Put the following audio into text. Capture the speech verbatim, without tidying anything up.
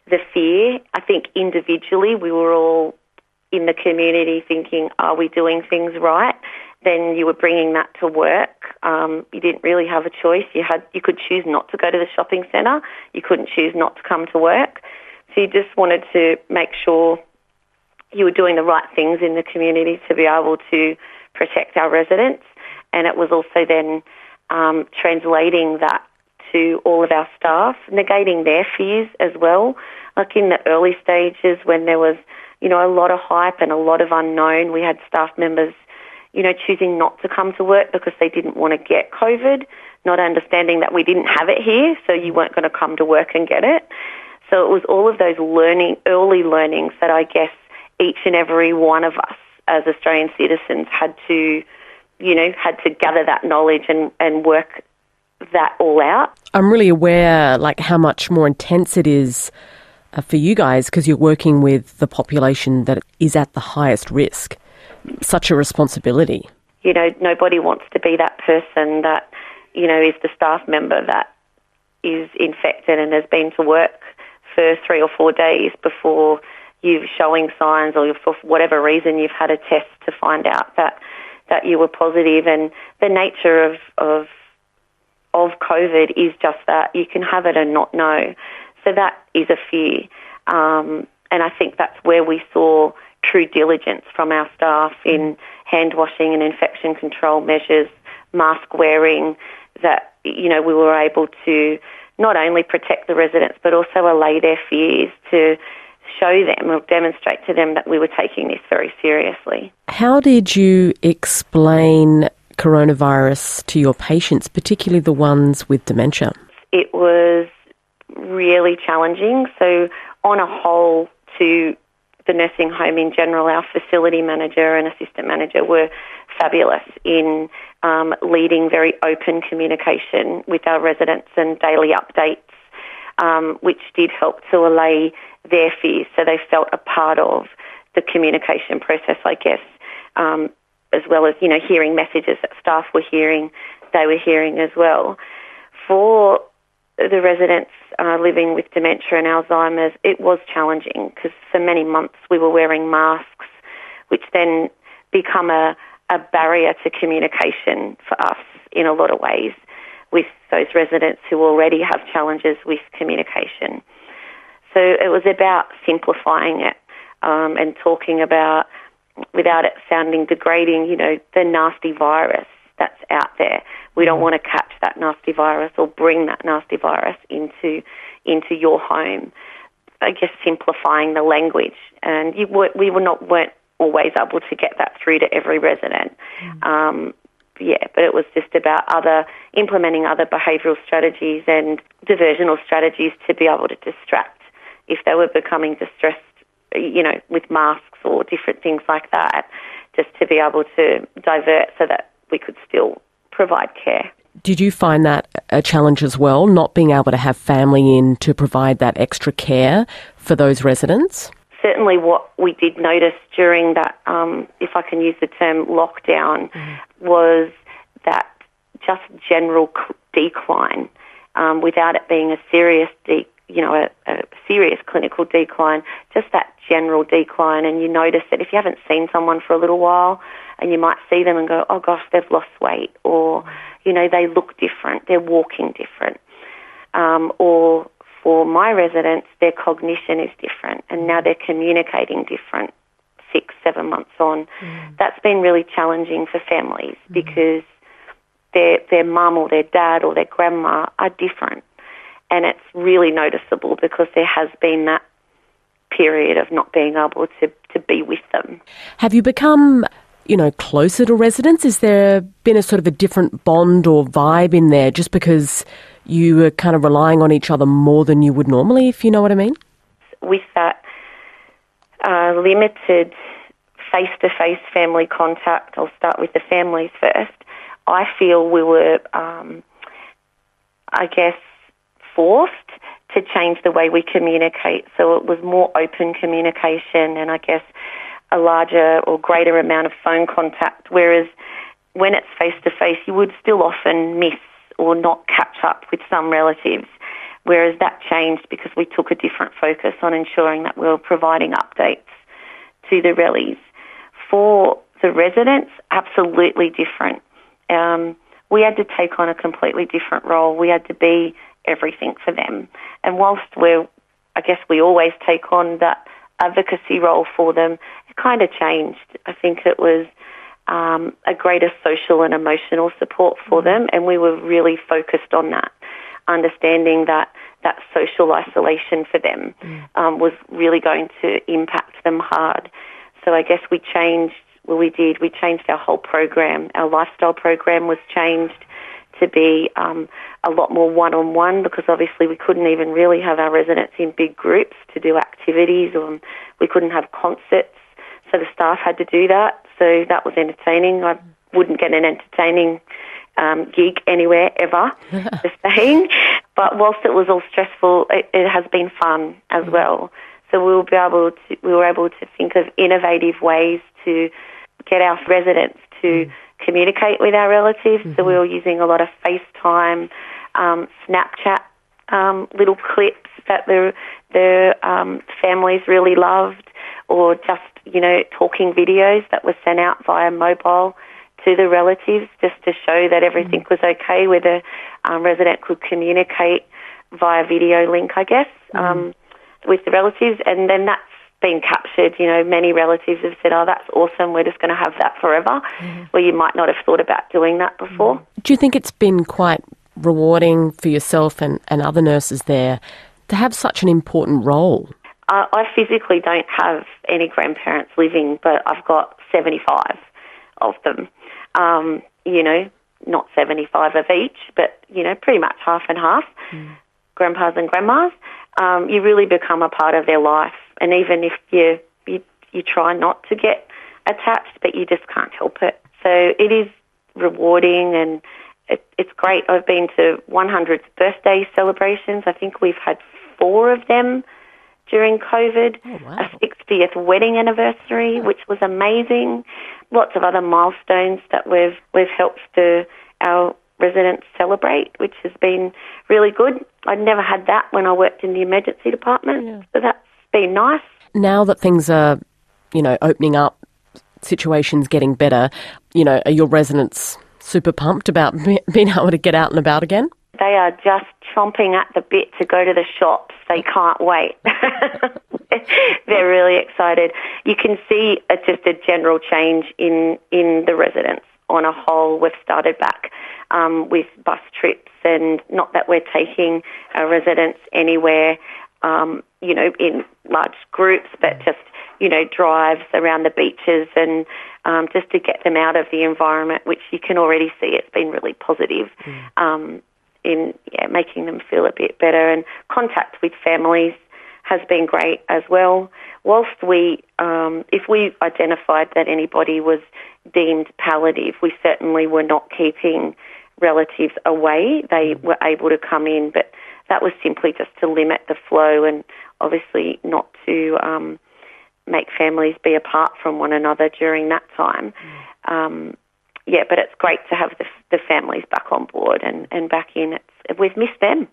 the fear. I think individually we were all in the community thinking, are we doing things right? Then you were bringing that to work. Um, you didn't really have a choice. You had you could choose not to go to the shopping centre. You couldn't choose not to come to work. So you just wanted to make sure you were doing the right things in the community to be able to protect our residents. And it was also then um, translating that to all of our staff, negating their fears as well. Like in the early stages when there was, you know, a lot of hype and a lot of unknown, we had staff members, you know, choosing not to come to work because they didn't want to get COVID, not understanding that we didn't have it here, so you weren't going to come to work and get it. So it was all of those learning, early learnings that I guess each and every one of us as Australian citizens had to, you know, had to gather that knowledge and, and work that all out. I'm really aware, like, how much more intense it is uh, for you guys because you're working with the population that is at the highest risk. Such a responsibility. You know, nobody wants to be that person that, you know, is the staff member that is infected and has been to work for three or four days before you're showing signs or for whatever reason you've had a test to find out that, that you were positive. And the nature of, of of COVID is just that. You can have it and not know. So that is a fear. Um, and I think that's where we saw true diligence from our staff in hand washing and infection control measures, mask wearing, that, you know, we were able to not only protect the residents but also allay their fears, to show them or demonstrate to them that we were taking this very seriously. How did you explain coronavirus to your patients, particularly the ones with dementia? It was really challenging. So on a whole, to the nursing home in general, our facility manager and assistant manager were fabulous in um, leading very open communication with our residents and daily updates, um, which did help to allay their fears. So they felt a part of the communication process, I guess, um, as well as, you know, hearing messages that staff were hearing, they were hearing as well. For the residents uh, living with dementia and Alzheimer's, it was challenging because for many months we were wearing masks, which then become a, a barrier to communication for us in a lot of ways with those residents who already have challenges with communication. So it was about simplifying it um, and talking about, without it sounding degrading, you know, the nasty virus that's out there. We don't want to catch that nasty virus or bring that nasty virus into into your home. I guess simplifying the language, and you, we were not weren't always able to get that through to every resident. Mm. Um, yeah, but it was just about other implementing other behavioural strategies and diversional strategies to be able to distract if they were becoming distressed, you know, with masks or different things like that, just to be able to divert so that we could still provide care. Did you find that a challenge as well, not being able to have family in to provide that extra care for those residents? Certainly what we did notice during that, um, if I can use the term lockdown, mm. was that just general decline, um, without it being a serious de- you know, a, a serious clinical decline, just that general decline. And you notice that if you haven't seen someone for a little while and you might see them and go, oh gosh, they've lost weight, or, you know, they look different, they're walking different. Um, or for my residents, their cognition is different and now they're communicating different six, seven months on. Mm. That's been really challenging for families mm. because their their mum or their dad or their grandma are different. And it's really noticeable because there has been that period of not being able to, to be with them. Have you become, you know, closer to residents? Has there been a sort of a different bond or vibe in there just because you are kind of relying on each other more than you would normally, if you know what I mean? With that uh, limited face-to-face family contact, I'll start with the families first, I feel we were, um, I guess, forced to change the way we communicate. So it was more open communication and I guess a larger or greater amount of phone contact, whereas when it's face-to-face you would still often miss or not catch up with some relatives. whereas that changed because we took a different focus on ensuring that we were providing updates to the rallies. For the residents, absolutely different. Um, we had to take on a completely different role. We had to be everything for them. And whilst we're, I guess we always take on that advocacy role for them, it kind of changed. I think it was um, a greater social and emotional support for them, and we were really focused on that, understanding that that social isolation for them um, was really going to impact them hard. So I guess we changed, well we did, we changed our whole program. Our lifestyle program was changed to be um, a lot more one-on-one, because obviously we couldn't even really have our residents in big groups to do activities, or we couldn't have concerts, so the staff had to do that. So that was entertaining. I wouldn't get an entertaining um, gig anywhere ever, just saying. But whilst it was all stressful, it, it has been fun as mm. well. So we will be able to, we were able to think of innovative ways to get our residents to mm. communicate with our relatives. Mm-hmm. So we were using a lot of FaceTime, um, Snapchat, um, little clips that the the um, families really loved, or just, you know, talking videos that were sent out via mobile to the relatives, just to show that everything mm-hmm. was okay, where the um, resident could communicate via video link, I guess, mm-hmm. um, with the relatives. And then that's been captured. You know, many relatives have said, oh, that's awesome, we're just going to have that forever, mm-hmm. where you might not have thought about doing that before. Mm-hmm. Do you think it's been quite rewarding for yourself and, and other nurses there to have such an important role? Uh, I physically don't have any grandparents living, but I've got seventy-five of them. Um, you know, not seventy-five of each, but, you know, pretty much half and half, mm. grandpas and grandmas. Um, you really become a part of their life. And even if you, you you try not to get attached, but you just can't help it. So it is rewarding, and it, it's great. I've been to one hundredth birthday celebrations. I think we've had four of them during COVID. Oh, wow. A sixtieth wedding anniversary, which was amazing. Lots of other milestones that we've we've helped the, our residents celebrate, which has been really good. I'd never had that when I worked in the emergency department, yeah. so that's been nice. Now that things are, you know, opening up, situations getting better, you know, are your residents super pumped about being able to get out and about again? They are just chomping at the bit to go to the shops. They can't wait. They're really excited. You can see a, just a general change in, in the residents on a whole. We've started back um, with bus trips, and not that we're taking our residents anywhere, um, you know, in large groups, but just, you know, drives around the beaches, and um, just to get them out of the environment, which you can already see it's been really positive. Mm. Um, in yeah, making them feel a bit better. And contact with families has been great as well. Whilst we, um, if we identified that anybody was deemed palliative, we certainly were not keeping relatives away. They were able to come in, but that was simply just to limit the flow, and obviously not to um, make families be apart from one another during that time. Mm. Um, Yeah, but it's great to have the, the families back on board and, and back in. It's, we've missed them.